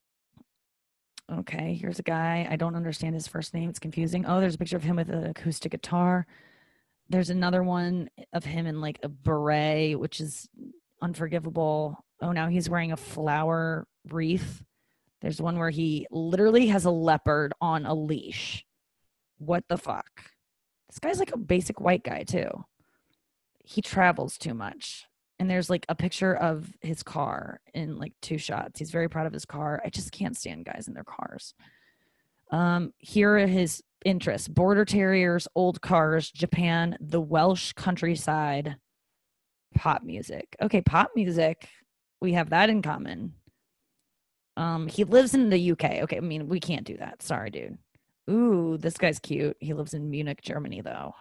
S5: Okay, here's a guy. I don't understand his first name. It's confusing. Oh, there's a picture of him with an acoustic guitar. There's another one of him in like a beret, which is unforgivable. Oh, now he's wearing a flower wreath. There's one where he literally has a leopard on a leash. What the fuck? This guy's like a basic white guy too. He travels too much. And there's like a picture of his car in like 2 shots. He's very proud of his car. I just can't stand guys in their cars. Here are his interests: border terriers, old cars, Japan, the Welsh countryside, pop music. Okay, pop music. We have that in common. He lives in the UK. Okay, I mean, we can't do that. Sorry, dude. Ooh, this guy's cute. He lives in Munich, Germany, though.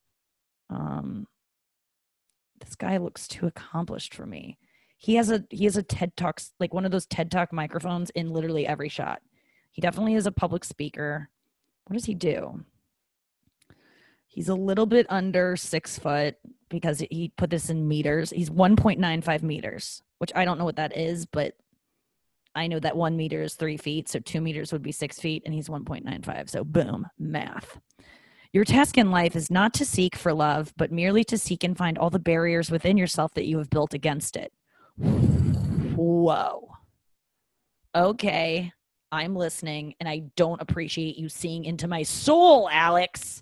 S5: This guy looks too accomplished for me. He has a TED Talks, like one of those TED Talk microphones in literally every shot. He definitely is a public speaker. What does he do? He's a little bit under 6 foot because he put this in meters. He's 1.95 meters, which I don't know what that is, but I know that 1 meter is 3 feet. So 2 meters would be 6 feet and he's 1.95. So boom, math. Your task in life is not to seek for love, but merely to seek and find all the barriers within yourself that you have built against it. Whoa. Okay, I'm listening, and I don't appreciate you seeing into my soul, Alex.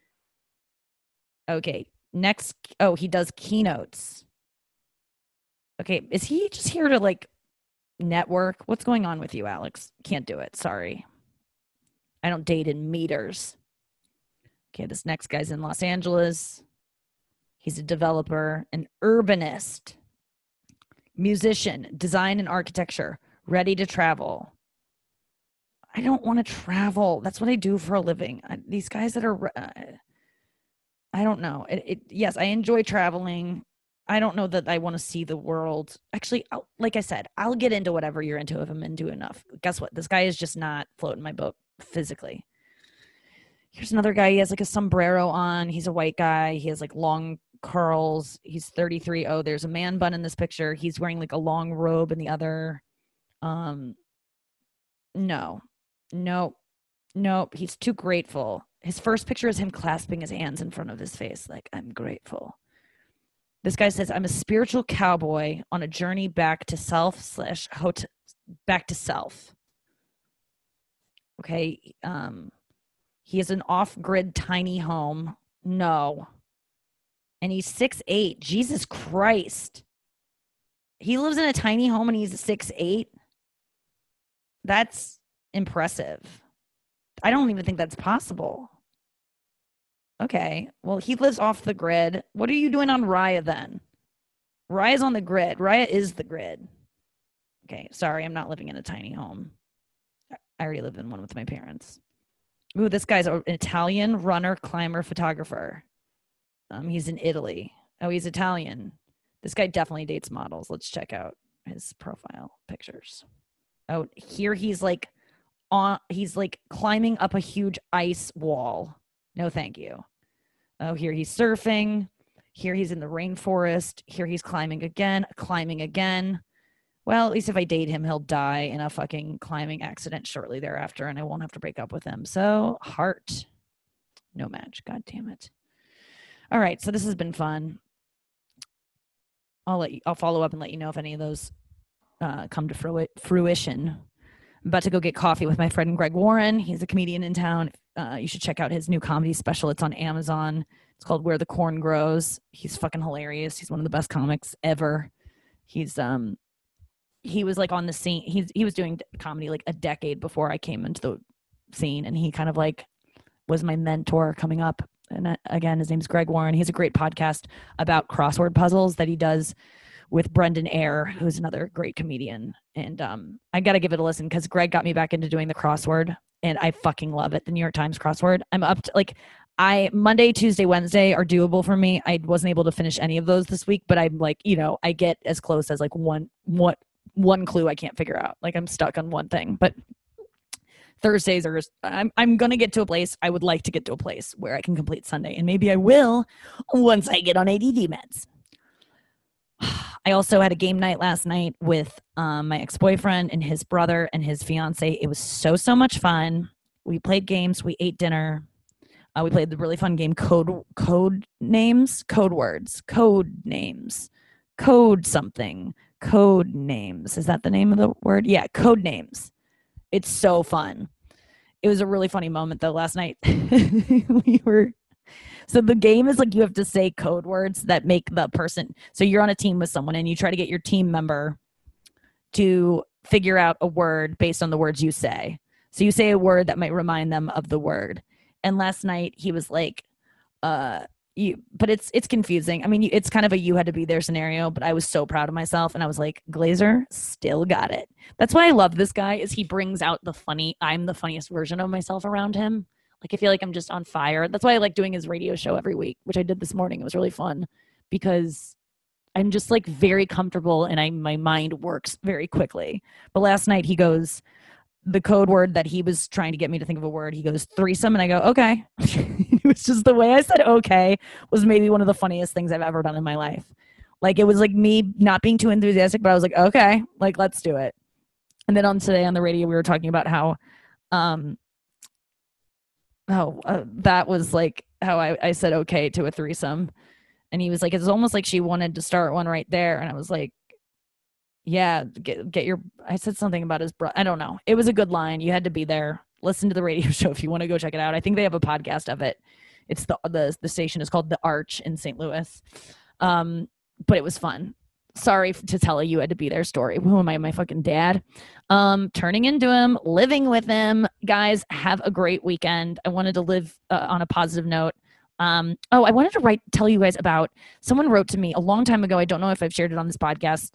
S5: Okay, next. Oh, he does keynotes. Okay, is he just here to, like, network? What's going on with you, Alex? Can't do it. Sorry. I don't date in meters. Okay, this next guy's in Los Angeles. He's a developer, an urbanist, musician, design and architecture, ready to travel. I don't want to travel. That's what I do for a living. These guys that are, I don't know. Yes, I enjoy traveling. I don't know that I want to see the world. Actually, like I said, I'll get into whatever you're into if I'm into enough. Guess what? This guy is just not floating my boat physically. Here's another guy. He has like a sombrero on. He's a white guy. He has like long curls. He's 33. Oh, there's a man bun in this picture. He's wearing like a long robe in the other. No. He's too grateful. His first picture is him clasping his hands in front of his face. Like, I'm grateful. This guy says, I'm a spiritual cowboy on a journey back to self. Okay. He has an off-grid tiny home. No. And he's 6'8". Jesus Christ. He lives in a tiny home and he's 6'8". That's impressive. I don't even think that's possible. Okay. Well, he lives off the grid. What are you doing on Raya then? Raya's on the grid. Raya is the grid. Okay. Sorry, I'm not living in a tiny home. I already live in one with my parents. Ooh, this guy's an Italian runner, climber, photographer. He's in Italy. Oh, he's Italian. This guy definitely dates models. Let's check out his profile pictures. Oh, here he's like climbing up a huge ice wall. No, thank you. Oh, here he's surfing. Here he's in the rainforest. Here he's climbing again. Well, at least if I date him, he'll die in a fucking climbing accident shortly thereafter, and I won't have to break up with him. So, heart. No match. God damn it. All right, so this has been fun. I'll follow up and let you know if any of those come to fruition. I'm about to go get coffee with my friend Greg Warren. He's a comedian in town. You should check out his new comedy special. It's on Amazon. It's called Where the Corn Grows. He's fucking hilarious. He's one of the best comics ever. He was like on the scene. He was doing comedy like a decade before I came into the scene, and he kind of like was my mentor coming up. And again, his name's Greg Warren. He has a great podcast about crossword puzzles that he does with Brendan Eyre, who's another great comedian. And I got to give it a listen because Greg got me back into doing the crossword, and I fucking love it. The New York Times crossword. I'm up to like Monday, Tuesday, Wednesday are doable for me. I wasn't able to finish any of those this week, but I'm like, I get as close as like one clue I can't figure out. Like I'm stuck on one thing, but Thursdays are I'm going to get to a place. I would like to get to a place where I can complete Sunday, and maybe I will once I get on ADD meds. I also had a game night last night with my ex-boyfriend and his brother and his fiance. It was so much fun. We played games. We ate dinner. We played the really fun game code names, code words, code names, code something, code names. Is that the name of the word? Yeah, code names. It's so fun. It was a really funny moment though last night. So the game is like you have to say code words that make the person. So you're on a team with someone and you try to get your team member to figure out a word based on the words you say. So you say a word that might remind them of the word. And last night he was like, but it's confusing. I mean, it's kind of a you had to be there scenario, but I was so proud of myself. And I was like, Glazer still got it. That's why I love this guy is he brings out I'm the funniest version of myself around him. Like, I feel like I'm just on fire. That's why I like doing his radio show every week, which I did this morning. It was really fun because I'm just like very comfortable and my mind works very quickly. But last night he goes, the code word that he was trying to get me to think of a word, he goes threesome. And I go, okay. It was just the way I said, okay, was maybe one of the funniest things I've ever done in my life. Like, it was like me not being too enthusiastic, but I was like, okay, like, let's do it. And then today on the radio, we were talking about how, that was like how I said okay to a threesome. And he was like, it's almost like she wanted to start one right there. And I was like, yeah, I said something about his brother. I don't know. It was a good line. You had to be there. Listen to the radio show if you want to go check it out. I think they have a podcast of it. It's the station is called The Arch in St. Louis. But it was fun. Sorry to tell you had to be there story. Who am I? My fucking dad. Turning into him, living with him. Guys, have a great weekend. I wanted to live on a positive note. I wanted to tell you guys about, someone wrote to me a long time ago. I don't know if I've shared it on this podcast.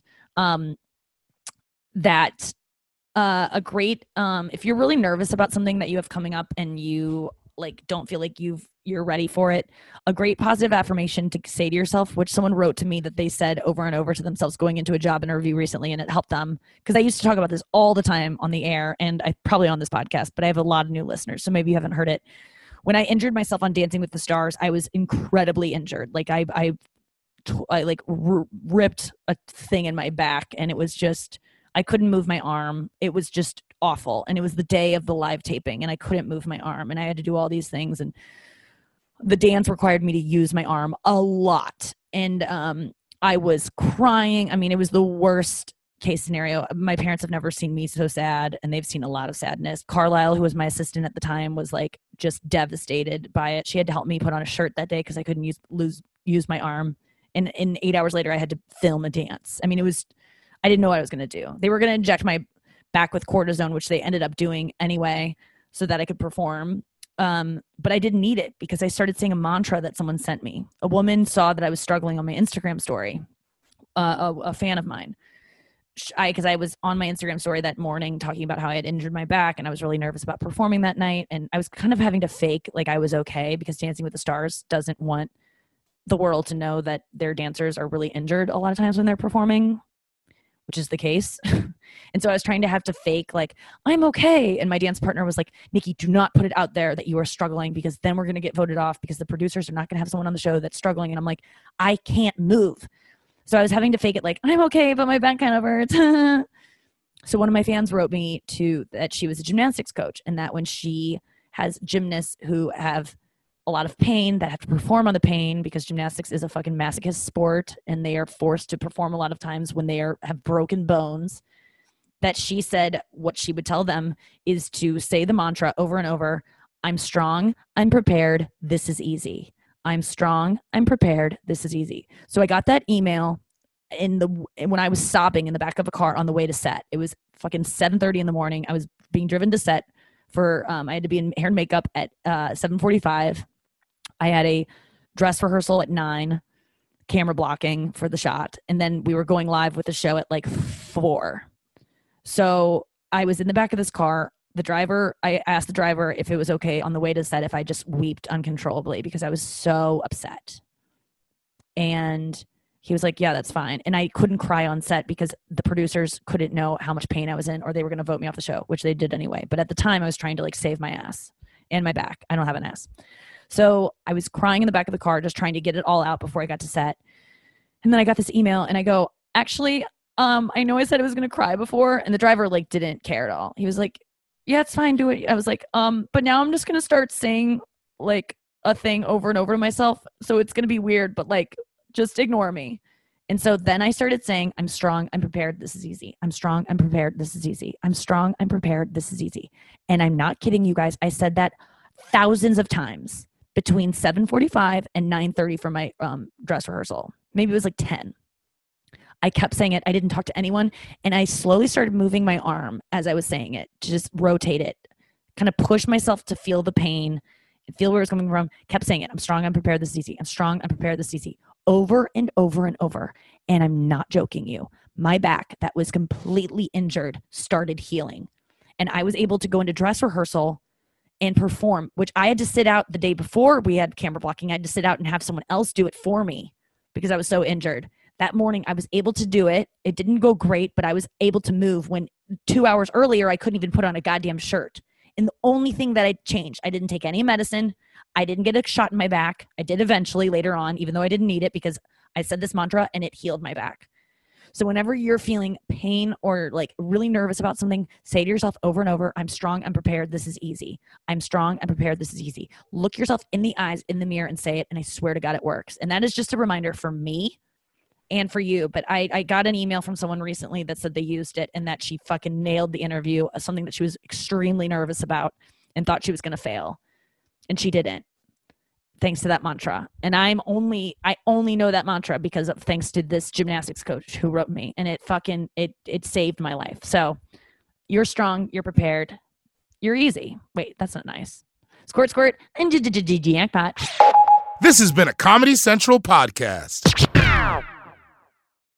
S5: That a great, if you're really nervous about something that you have coming up and you like don't feel like you're ready for it, a great positive affirmation to say to yourself, which someone wrote to me that they said over and over to themselves going into a job interview recently, and it helped them because I used to talk about this all the time on the air and I probably on this podcast, but I have a lot of new listeners, so maybe you haven't heard it. When I injured myself on Dancing with the Stars, I was incredibly injured. Like I like ripped a thing in my back, and it was just, I couldn't move my arm. It was just awful. And it was the day of the live taping and I couldn't move my arm and I had to do all these things. And the dance required me to use my arm a lot. And I was crying. I mean, it was the worst case scenario. My parents have never seen me so sad, and they've seen a lot of sadness. Carlisle, who was my assistant at the time, was like just devastated by it. She had to help me put on a shirt that day because I couldn't use my arm. And 8 hours later, I had to film a dance. I mean, I didn't know what I was going to do. They were going to inject my back with cortisone, which they ended up doing anyway, so that I could perform. But I didn't need it because I started saying a mantra that someone sent me. A woman saw that I was struggling on my Instagram story, a fan of mine. Because I was on my Instagram story that morning talking about how I had injured my back and I was really nervous about performing that night. And I was kind of having to fake like I was okay because Dancing with the Stars doesn't want the world to know that their dancers are really injured a lot of times when they're performing, which is the case. And so I was trying to have to fake like, I'm okay. And my dance partner was like, Nikki, do not put it out there that you are struggling, because then we're going to get voted off, because the producers are not going to have someone on the show that's struggling. And I'm like, I can't move. So I was having to fake it like, I'm okay, but my back kind of hurts. So one of my fans wrote me that she was a gymnastics coach, and that when she has gymnasts who have a lot of pain, that have to perform on the pain, because gymnastics is a fucking masochist sport and they are forced to perform a lot of times when they have broken bones, that she said what she would tell them is to say the mantra over and over: I'm strong, I'm prepared, this is easy. I'm strong, I'm prepared, this is easy. So I got that email when I was sobbing in the back of a car on the way to set. It was fucking 7:30 in the morning. I was being driven to set for I had to be in hair and makeup at 7:45. I had a dress rehearsal at 9, camera blocking for the shot, and then we were going live with the show at like 4. So I was in the back of this car. I asked the driver if it was okay on the way to set if I just wept uncontrollably, because I was so upset. And he was like, yeah, that's fine. And I couldn't cry on set because the producers couldn't know how much pain I was in, or they were going to vote me off the show, which they did anyway. But at the time I was trying to like save my ass and my back. I don't have an ass. So I was crying in the back of the car, just trying to get it all out before I got to set. And then I got this email and I go, actually, I know I said I was going to cry before. And the driver like didn't care at all. He was like, yeah, it's fine. Do it. I was like, but now I'm just going to start saying like a thing over and over to myself. So it's going to be weird, but like, just ignore me. And so then I started saying, I'm strong, I'm prepared, this is easy. I'm strong, I'm prepared, this is easy. I'm strong, I'm prepared, this is easy. And I'm not kidding you guys. I said that thousands of times between 7:45 and 9:30 for my dress rehearsal. Maybe it was like 10. I kept saying it. I didn't talk to anyone. And I slowly started moving my arm as I was saying it, to just rotate it, kind of push myself to feel the pain and feel where it's coming from. Kept saying it. I'm strong, I'm prepared, this is easy. I'm strong, I'm prepared, this is easy. Over and over and over. And I'm not joking you. My back that was completely injured started healing. And I was able to go into dress rehearsal and perform, which I had to sit out the day before we had camera blocking. I had to sit out and have someone else do it for me because I was so injured. That morning, I was able to do it. It didn't go great, but I was able to move when 2 hours earlier, I couldn't even put on a goddamn shirt. And the only thing that I changed, I didn't take any medicine. I didn't get a shot in my back. I did eventually later on, even though I didn't need it, because I said this mantra and it healed my back. So whenever you're feeling pain or like really nervous about something, say to yourself over and over, I'm strong, I'm prepared, this is easy. I'm strong, I'm prepared, this is easy. Look yourself in the eyes, in the mirror, and say it, and I swear to God it works. And that is just a reminder for me and for you. But I got an email from someone recently that said they used it and that she fucking nailed the interview, something that she was extremely nervous about and thought she was going to fail. And she didn't, thanks to that mantra. And I only know that mantra because of thanks to this gymnastics coach who wrote me, and it saved my life. So you're strong, you're prepared, you're easy. Wait, that's not nice. Squirt, squirt, and jackpot.
S4: This has been a Comedy Central podcast.